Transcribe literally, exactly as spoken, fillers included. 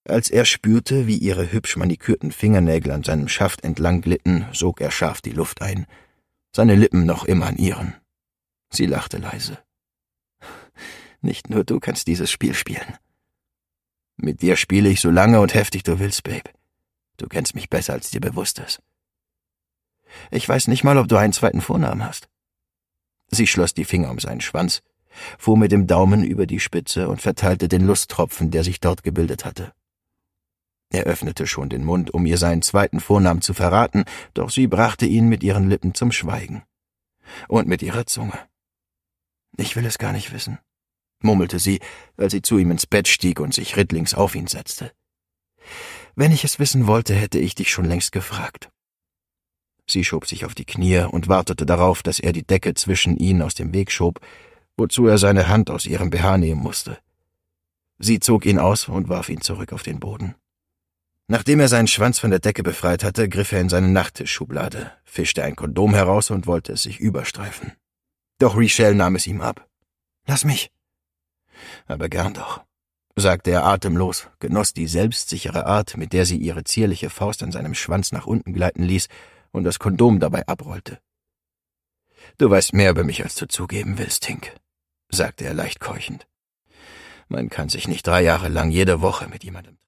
Als er spürte, wie ihre hübsch manikürten Fingernägel an seinem Schaft entlang glitten, sog er scharf die Luft ein, seine Lippen noch immer an ihren. Sie lachte leise. »Nicht nur du kannst dieses Spiel spielen.« »Mit dir spiele ich so lange und heftig du willst, Babe. Du kennst mich besser, als dir bewusst ist.« »Ich weiß nicht mal, ob du einen zweiten Vornamen hast.« Sie schloss die Finger um seinen Schwanz, fuhr mit dem Daumen über die Spitze und verteilte den Lusttropfen, der sich dort gebildet hatte. Er öffnete schon den Mund, um ihr seinen zweiten Vornamen zu verraten, doch sie brachte ihn mit ihren Lippen zum Schweigen. Und mit ihrer Zunge. »Ich will es gar nicht wissen«, murmelte sie, als sie zu ihm ins Bett stieg und sich rittlings auf ihn setzte. »Wenn ich es wissen wollte, hätte ich dich schon längst gefragt.« Sie schob sich auf die Knie und wartete darauf, dass er die Decke zwischen ihnen aus dem Weg schob, wozu er seine Hand aus ihrem B H nehmen musste. Sie zog ihn aus und warf ihn zurück auf den Boden. Nachdem er seinen Schwanz von der Decke befreit hatte, griff er in seine Nachttischschublade, fischte ein Kondom heraus und wollte es sich überstreifen. Doch Richelle nahm es ihm ab. »Lass mich!« »Aber gern doch«, sagte er atemlos, genoss die selbstsichere Art, mit der sie ihre zierliche Faust an seinem Schwanz nach unten gleiten ließ und das Kondom dabei abrollte. »Du weißt mehr über mich, als du zugeben willst, Tink«, sagte er leicht keuchend. »Man kann sich nicht drei Jahre lang jede Woche mit jemandem